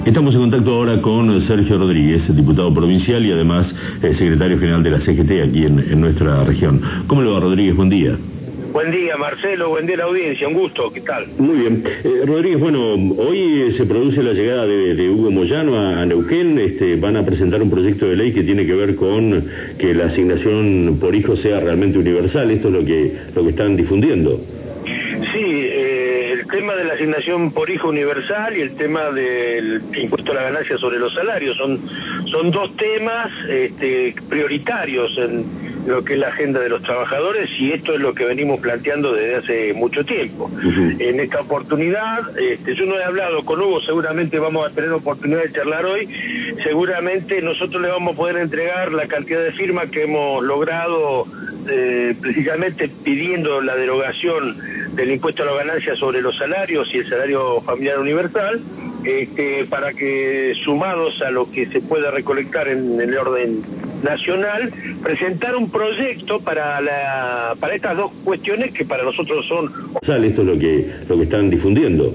Estamos en contacto ahora con Sergio Rodríguez, diputado provincial y además secretario general de la CGT aquí en nuestra región. ¿Cómo le va, Rodríguez? Buen día. Buen día, Marcelo, buen día a la audiencia, un gusto, ¿qué tal? Muy bien. Rodríguez, bueno, hoy se produce la llegada de Hugo Moyano a Neuquén. Van a presentar un proyecto de ley que tiene que ver con que la asignación por hijo sea realmente universal. Esto es lo que están difundiendo. Sí, el tema de la asignación por hijo universal y el tema del impuesto a la ganancia sobre los salarios son dos temas prioritarios en lo que es la agenda de los trabajadores, y esto es lo que venimos planteando desde hace mucho tiempo. En esta oportunidad, yo no he hablado con Hugo, seguramente vamos a tener oportunidad de charlar hoy. Seguramente nosotros le vamos a poder entregar la cantidad de firmas que hemos logrado precisamente pidiendo la derogación del impuesto a la ganancia sobre los salarios y el salario familiar universal, para que, sumados a lo que se pueda recolectar en el orden nacional, presentar un proyecto para estas dos cuestiones que para nosotros son... Esto es lo que están difundiendo.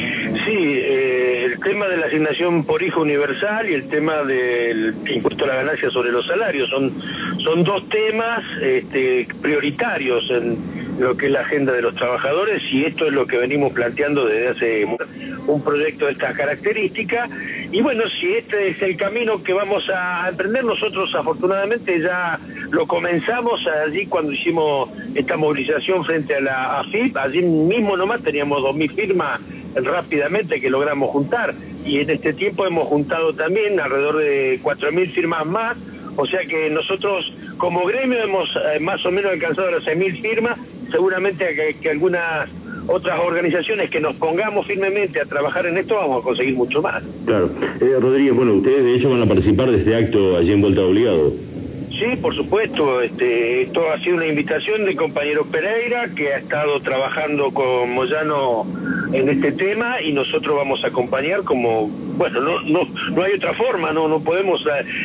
Sí, el tema de la asignación por hijo universal y el tema del impuesto a la ganancia sobre los salarios son dos temas prioritarios en lo que es la agenda de los trabajadores, y esto es lo que venimos planteando desde hace un proyecto de estas características. Y bueno, si este es el camino que vamos a emprender, nosotros afortunadamente ya lo comenzamos allí cuando hicimos esta movilización frente a la AFIP. Allí mismo nomás teníamos 2.000 firmas rápidamente que logramos juntar, y en este tiempo hemos juntado también alrededor de 4.000 firmas más, o sea que nosotros como gremio hemos más o menos alcanzado las 6.000 firmas. Seguramente que algunas otras organizaciones que nos pongamos firmemente a trabajar en esto vamos a conseguir mucho más. Claro. Rodríguez, bueno, ustedes de hecho van a participar de este acto allí en Vuelta Obligado. Sí, por supuesto. Esto ha sido una invitación del compañero Pereira, que ha estado trabajando con Moyano en este tema, y nosotros vamos a acompañar como, bueno, no hay otra forma, no podemos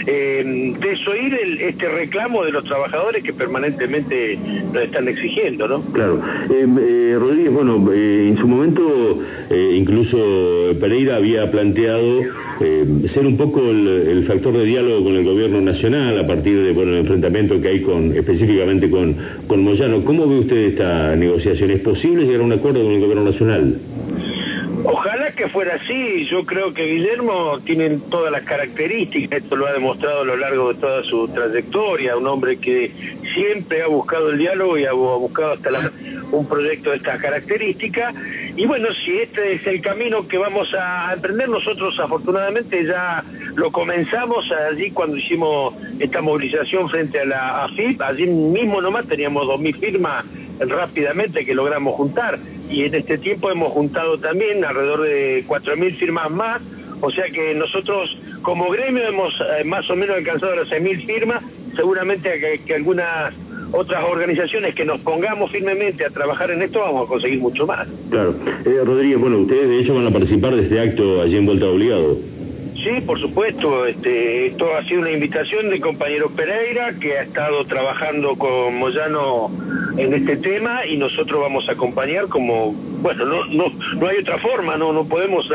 desoír este reclamo de los trabajadores que permanentemente nos están exigiendo, ¿no? Claro. Rodríguez, bueno, en su momento incluso Pereira había planteado ser un poco el factor de diálogo con el gobierno nacional a partir de el enfrentamiento que hay específicamente con Moyano. ¿Cómo ve usted esta negociación? ¿Es posible llegar a un acuerdo con el gobierno nacional? Ojalá que fuera así. Yo creo que Guillermo tiene todas las características, esto lo ha demostrado a lo largo de toda su trayectoria, un hombre que siempre ha buscado el diálogo y ha buscado hasta un proyecto de estas características. Y bueno, si este es el camino que vamos a emprender, nosotros afortunadamente ya lo comenzamos allí cuando hicimos esta movilización frente a la AFIP. Allí mismo nomás teníamos 2.000 firmas rápidamente que logramos juntar, y en este tiempo hemos juntado también alrededor de 4.000 firmas más, o sea que nosotros como gremio hemos más o menos alcanzado las 6.000 firmas. Seguramente que algunas otras organizaciones que nos pongamos firmemente a trabajar en esto vamos a conseguir mucho más. Claro. Rodríguez, bueno, ustedes de hecho van a participar de este acto allí en Vuelta Obligado. Sí, por supuesto. Esto ha sido una invitación del compañero Pereira, que ha estado trabajando con Moyano en este tema, y nosotros vamos a acompañar como, bueno, no hay otra forma, no podemos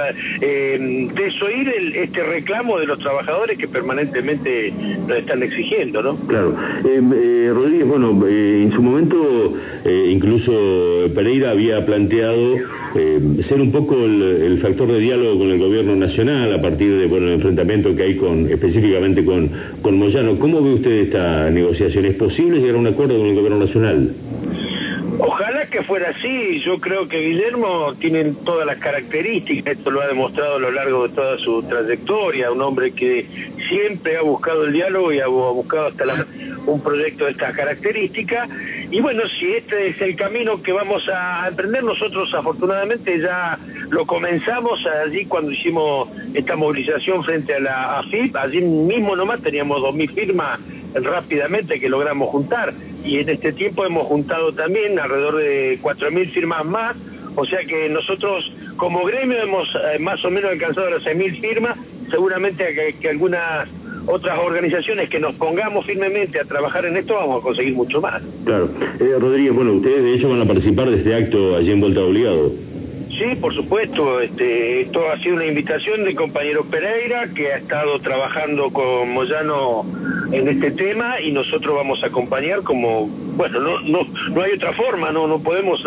desoír este reclamo de los trabajadores que permanentemente nos están exigiendo, ¿no? Claro. Rodríguez, bueno, en su momento incluso Pereira había planteado ser un poco el factor de diálogo con el gobierno nacional a partir de el enfrentamiento que hay específicamente con Moyano. ¿Cómo ve usted esta negociación? ¿Es posible llegar a un acuerdo con el gobierno nacional? Ojalá que fuera así. Yo creo que Guillermo tiene todas las características, esto lo ha demostrado a lo largo de toda su trayectoria, un hombre que siempre ha buscado el diálogo y ha buscado hasta un proyecto de estas características. Y bueno, si este es el camino que vamos a emprender, nosotros afortunadamente ya lo comenzamos allí cuando hicimos esta movilización frente a la AFIP. Allí mismo nomás teníamos 2.000 firmas rápidamente que logramos juntar, y en este tiempo hemos juntado también alrededor de 4.000 firmas más, o sea que nosotros como gremio hemos más o menos alcanzado las 6.000 firmas. Seguramente que algunas otras organizaciones que nos pongamos firmemente a trabajar en esto vamos a conseguir mucho más. Claro. Rodríguez, bueno, ustedes de hecho van a participar de este acto allí en Vuelta Obligado. Sí, por supuesto. Esto ha sido una invitación del compañero Pereira, que ha estado trabajando con Moyano en este tema, y nosotros vamos a acompañar como, bueno, no hay otra forma, no podemos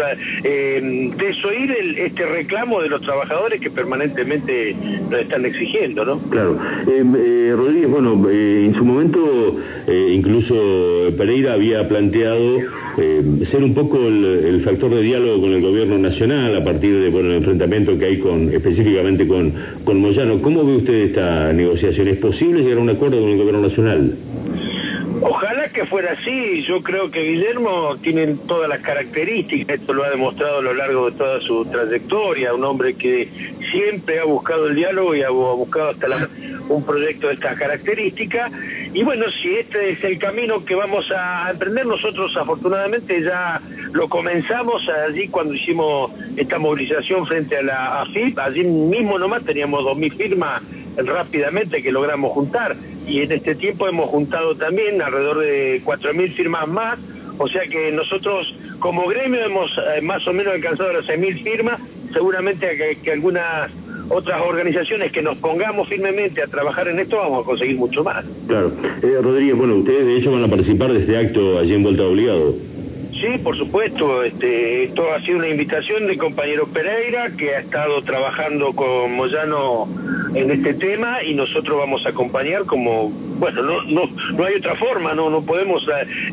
desoír este reclamo de los trabajadores que permanentemente nos están exigiendo, ¿no? Claro. Rodríguez, bueno, en su momento incluso Pereira había planteado ser un poco el factor de diálogo con el gobierno nacional a partir de el enfrentamiento que hay específicamente con Moyano. ¿Cómo ve usted esta negociación? ¿Es posible llegar a un acuerdo con el gobierno nacional? Ojalá que fuera así. Yo creo que Guillermo tiene todas las características, esto lo ha demostrado a lo largo de toda su trayectoria, un hombre que siempre ha buscado el diálogo y ha buscado hasta un proyecto de estas características. Y bueno, si este es el camino que vamos a emprender, nosotros afortunadamente ya lo comenzamos allí cuando hicimos esta movilización frente a la AFIP. Allí mismo nomás teníamos 2.000 firmas rápidamente que logramos juntar, y en este tiempo hemos juntado también alrededor de 4.000 firmas más, o sea que nosotros como gremio hemos más o menos alcanzado las 6.000 firmas. Seguramente que algunas otras organizaciones que nos pongamos firmemente a trabajar en esto vamos a conseguir mucho más. Claro. Rodríguez, bueno, ustedes de hecho van a participar de este acto allí en Vuelta Obligado. Sí, por supuesto. Esto ha sido una invitación del compañero Pereira, que ha estado trabajando con Moyano en este tema, y nosotros vamos a acompañar como, bueno, no hay otra forma, no podemos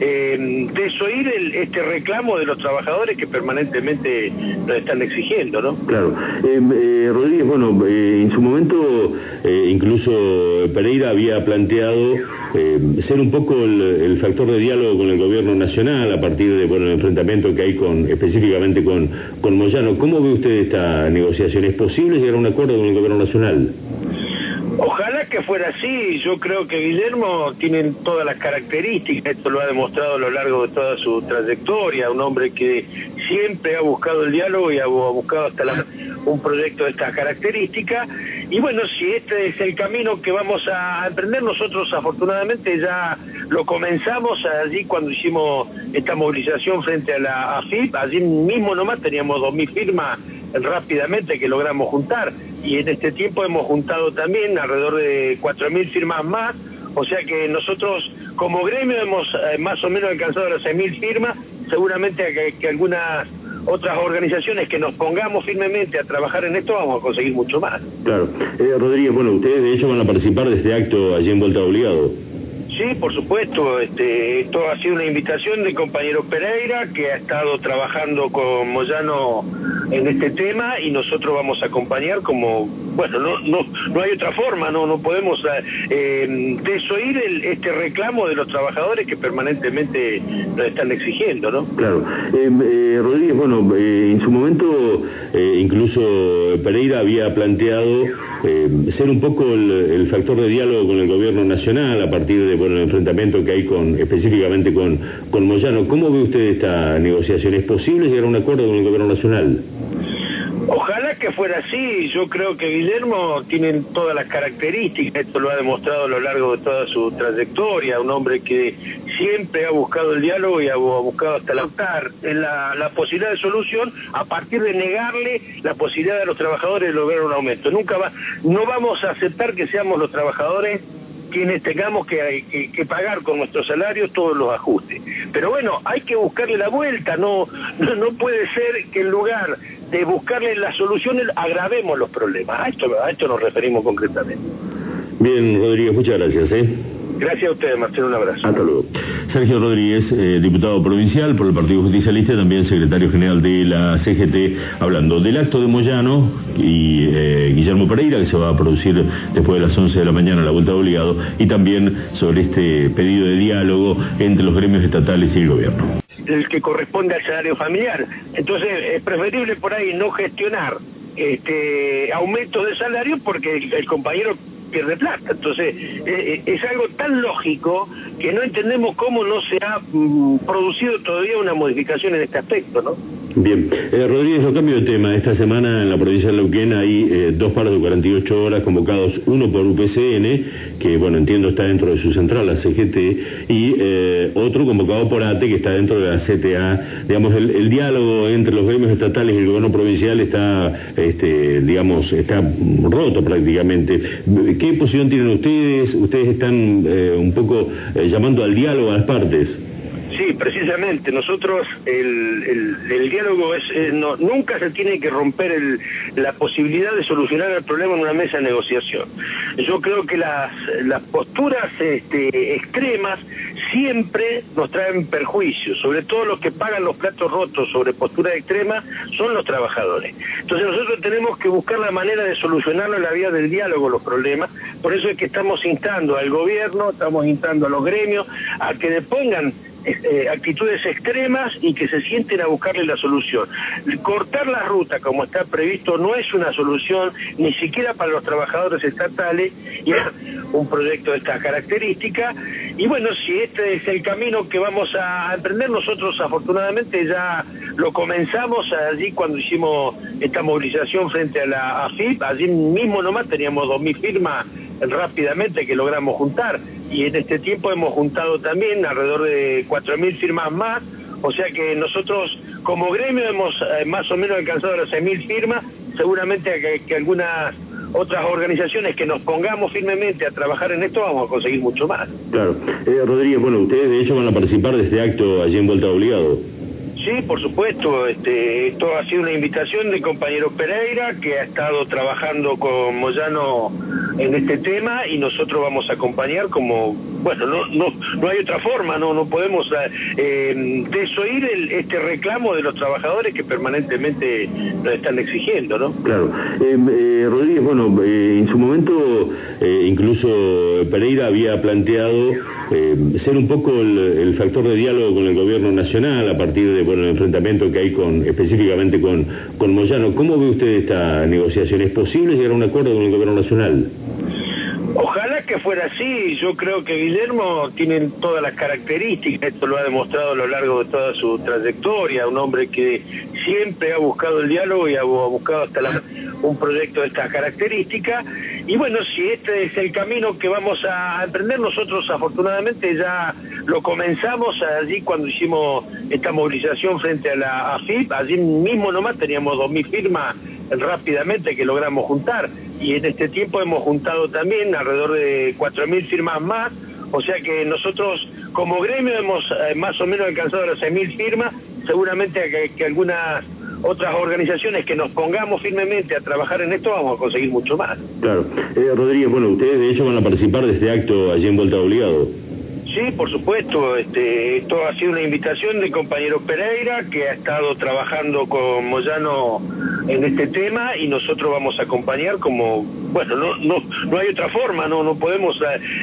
desoír este reclamo de los trabajadores que permanentemente nos están exigiendo, ¿no? Claro. Rodríguez, bueno, en su momento incluso Pereira había planteado ser un poco el factor de diálogo con el gobierno nacional a partir de el enfrentamiento que hay específicamente con Moyano. ¿Cómo ve usted esta negociación? ¿Es posible llegar a un acuerdo con el gobierno nacional? Ojalá que fuera así. Yo creo que Guillermo tiene todas las características, esto lo ha demostrado a lo largo de toda su trayectoria, un hombre que siempre ha buscado el diálogo y ha buscado hasta un proyecto de estas características. Y bueno, si este es el camino que vamos a emprender, nosotros afortunadamente ya lo comenzamos allí cuando hicimos esta movilización frente a la AFIP. Allí mismo nomás teníamos 2.000 firmas rápidamente que logramos juntar, y en este tiempo hemos juntado también alrededor de 4.000 firmas más, o sea que nosotros como gremio hemos más o menos alcanzado las 6.000 firmas. Seguramente que algunas otras organizaciones que nos pongamos firmemente a trabajar en esto vamos a conseguir mucho más. Claro. Rodríguez, bueno, ustedes de hecho van a participar de este acto allí en Vuelta Obligado. Sí, por supuesto. Esto ha sido una invitación del compañero Pereira, que ha estado trabajando con Moyano en este tema, y nosotros vamos a acompañar como, bueno, no hay otra forma, no podemos desoír este reclamo de los trabajadores que permanentemente nos están exigiendo, ¿no? Claro. Rodríguez, bueno, en su momento incluso Pereira había planteado ser un poco el factor de diálogo con el gobierno nacional a partir de el enfrentamiento que hay específicamente con Moyano. ¿Cómo ve usted esta negociación? ¿Es posible llegar a un acuerdo con el gobierno nacional? Ojalá que fuera así. Yo creo que Guillermo tiene todas las características, esto lo ha demostrado a lo largo de toda su trayectoria, un hombre que siempre ha buscado el diálogo y ha buscado hasta la posibilidad de solución a partir de negarle la posibilidad a los trabajadores de lograr un aumento. No vamos a aceptar que seamos los trabajadores quienes tengamos que pagar con nuestros salarios todos los ajustes. Pero bueno, hay que buscarle la vuelta, no puede ser que en lugar de buscarle las soluciones agravemos los problemas. A esto nos referimos concretamente. Bien, Rodríguez, muchas gracias. Gracias a ustedes, Marcelo, un abrazo. Hasta luego. Sergio Rodríguez, diputado provincial por el Partido Justicialista, también secretario general de la CGT, hablando del acto de Moyano y Guillermo Pereira, que se va a producir después de las 11 de la mañana a la Vuelta Obligado, y también sobre este pedido de diálogo entre los gremios estatales y el gobierno. El que corresponde al salario familiar. Entonces, es preferible por ahí no gestionar aumentos de salario porque el compañero pierde plata. Entonces, es algo tan lógico que no entendemos cómo no se ha producido todavía una modificación en este aspecto, ¿no? Bien, Rodríguez, no cambio de tema. Esta semana en la provincia de Neuquén hay dos paros de 48 horas convocados, uno por UPCN, que bueno, entiendo está dentro de su central, la CGT, y otro convocado por ATE, que está dentro de la CTA. Digamos, el diálogo entre los gremios estatales y el gobierno provincial está, digamos, está roto prácticamente. ¿Qué posición tienen ustedes? ¿Ustedes están un poco llamando al diálogo a las partes? Sí, precisamente. Nosotros, el diálogo nunca se tiene que romper la posibilidad de solucionar el problema en una mesa de negociación. Yo creo que las posturas extremas siempre nos traen perjuicios, sobre todo los que pagan los platos rotos sobre posturas extremas son los trabajadores. Entonces nosotros tenemos que buscar la manera de solucionarlo en la vía del diálogo los problemas. Por eso es que estamos instando al gobierno, estamos instando a los gremios a que depongan actitudes extremas y que se sienten a buscarle la solución. Cortar la ruta como está previsto no es una solución ni siquiera para los trabajadores estatales, y es un proyecto de estas características. Y bueno, si este es el camino que vamos a emprender, nosotros afortunadamente ya lo comenzamos allí cuando hicimos esta movilización frente a la AFIP. Allí mismo nomás teníamos 2.000 firmas rápidamente que logramos juntar, y en este tiempo hemos juntado también alrededor de 4.000 firmas más, o sea que nosotros como gremio hemos más o menos alcanzado las 6.000 firmas. Seguramente que algunas otras organizaciones que nos pongamos firmemente a trabajar en esto vamos a conseguir mucho más. Claro. Rodríguez, bueno, ustedes de hecho van a participar de este acto allí en Vuelta Obligado. Sí, por supuesto. Esto ha sido una invitación del compañero Pereira, que ha estado trabajando con Moyano en este tema, y nosotros vamos a acompañar como, bueno, no hay otra forma, no podemos desoír este reclamo de los trabajadores que permanentemente nos están exigiendo, ¿no? Claro. Rodríguez, bueno, en su momento incluso Pereira había planteado ser un poco el factor de diálogo con el gobierno nacional a partir de el enfrentamiento que hay específicamente con Moyano. ¿Cómo ve usted esta negociación? ¿Es posible llegar a un acuerdo con el gobierno nacional? Ojalá que fuera así. Yo creo que Guillermo tiene todas las características, esto lo ha demostrado a lo largo de toda su trayectoria, un hombre que siempre ha buscado el diálogo y ha buscado hasta un proyecto de estas características. Y bueno, si este es el camino que vamos a emprender, nosotros afortunadamente ya lo comenzamos allí cuando hicimos esta movilización frente a la AFIP. Allí mismo nomás teníamos 2.000 firmas rápidamente que logramos juntar, y en este tiempo hemos juntado también alrededor de 4.000 firmas más, o sea que nosotros como gremio hemos más o menos alcanzado las 6.000 firmas. Seguramente que algunas otras organizaciones que nos pongamos firmemente a trabajar en esto vamos a conseguir mucho más. Claro. Rodríguez, bueno, ustedes de hecho van a participar de este acto allí en Vuelta Obligado. Sí, por supuesto. Esto ha sido una invitación del compañero Pereira, que ha estado trabajando con Moyano en este tema, y nosotros vamos a acompañar como, bueno, no hay otra forma, no podemos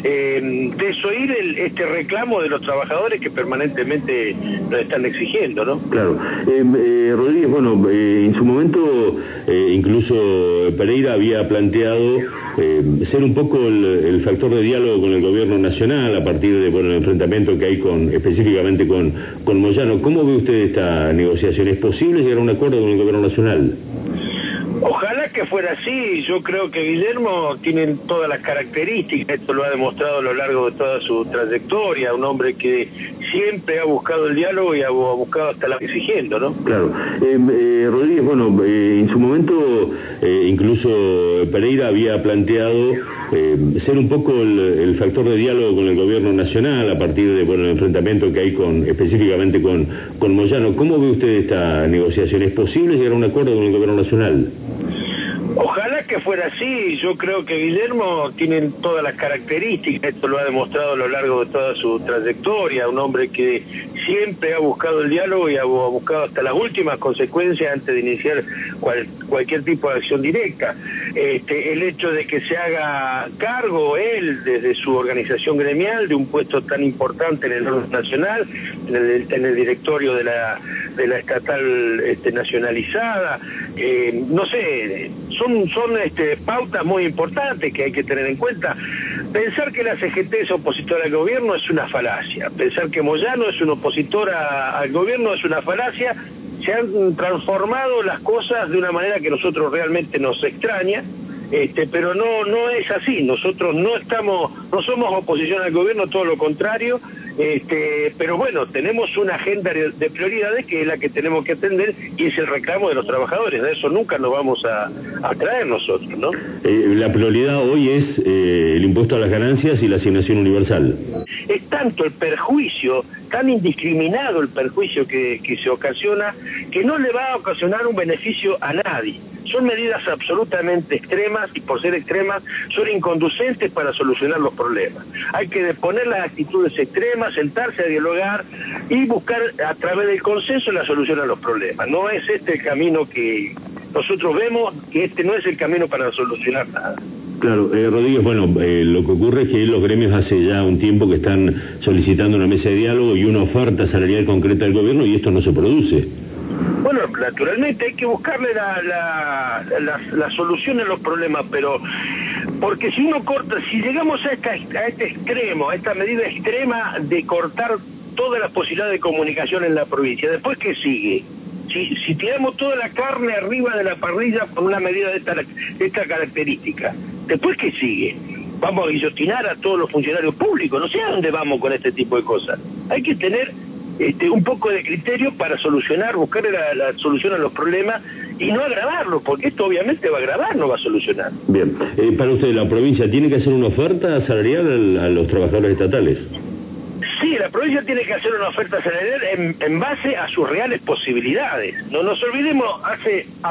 desoír este reclamo de los trabajadores que permanentemente nos están exigiendo, ¿no? Claro. Rodríguez, bueno, en su momento incluso Pereira había planteado ser un poco el factor de diálogo con el gobierno nacional a partir de el enfrentamiento que hay específicamente con Moyano. ¿Cómo ve usted esta negociación? ¿Es posible llegar a un acuerdo con el gobierno nacional? Ojalá que fuera así. Yo creo que Guillermo tiene todas las características, esto lo ha demostrado a lo largo de toda su trayectoria, un hombre que siempre ha buscado el diálogo y ha buscado hasta la exigiendo, ¿no? Claro. Rodríguez, bueno, en su momento incluso Pereira había planteado ser un poco el factor de diálogo con el gobierno nacional a partir de el enfrentamiento que hay específicamente con Moyano. ¿Cómo ve usted esta negociación? ¿Es posible llegar a un acuerdo con el gobierno nacional? Ojalá que fuera así. Yo creo que Guillermo tiene todas las características, esto lo ha demostrado a lo largo de toda su trayectoria, un hombre que siempre ha buscado el diálogo y ha buscado hasta las últimas consecuencias antes de iniciar cualquier tipo de acción directa. El hecho de que se haga cargo él desde su organización gremial de un puesto tan importante en el orden nacional, en el directorio de la estatal nacionalizada, no sé, son pautas muy importantes que hay que tener en cuenta. Pensar que la CGT es opositora al gobierno es una falacia. Pensar que Moyano es un opositor al gobierno es una falacia. se han transformado las cosas de una manera que a nosotros realmente nos extraña, pero no es así. Nosotros no somos oposición al gobierno, todo lo contrario, pero bueno, tenemos una agenda de prioridades que es la que tenemos que atender y es el reclamo de los trabajadores. De eso nunca nos vamos a traer nosotros, ¿no? La prioridad hoy es el impuesto a las ganancias y la asignación universal. Es tanto el perjuicio, tan indiscriminado el perjuicio que se ocasiona, que no le va a ocasionar un beneficio a nadie. Son medidas absolutamente extremas y por ser extremas son inconducentes para solucionar los problemas. Hay que deponer las actitudes extremas, sentarse a dialogar y buscar a través del consenso la solución a los problemas. No es este el camino que nosotros vemos, que este no es el camino para solucionar nada. Claro, Rodríguez, bueno, lo que ocurre es que los gremios hace ya un tiempo que están solicitando una mesa de diálogo y una oferta salarial concreta del gobierno y esto no se produce. Bueno, naturalmente hay que buscarle la solución a los problemas, pero porque si uno corta, si llegamos a este extremo, a esta medida extrema de cortar todas las posibilidades de comunicación en la provincia, ¿después qué sigue? Si tiramos toda la carne arriba de la parrilla con una medida de esta característica, ¿después qué sigue? Vamos a guillotinar a todos los funcionarios públicos, no sé a dónde vamos con este tipo de cosas. Hay que tener un poco de criterio para solucionar, buscar la solución a los problemas y no agravarlos, porque esto obviamente va a agravar, no va a solucionar. Bien, para usted, ¿la provincia tiene que hacer una oferta salarial a los trabajadores estatales? Sí, la provincia tiene que hacer una oferta salarial en base a sus reales posibilidades. No nos olvidemos, hace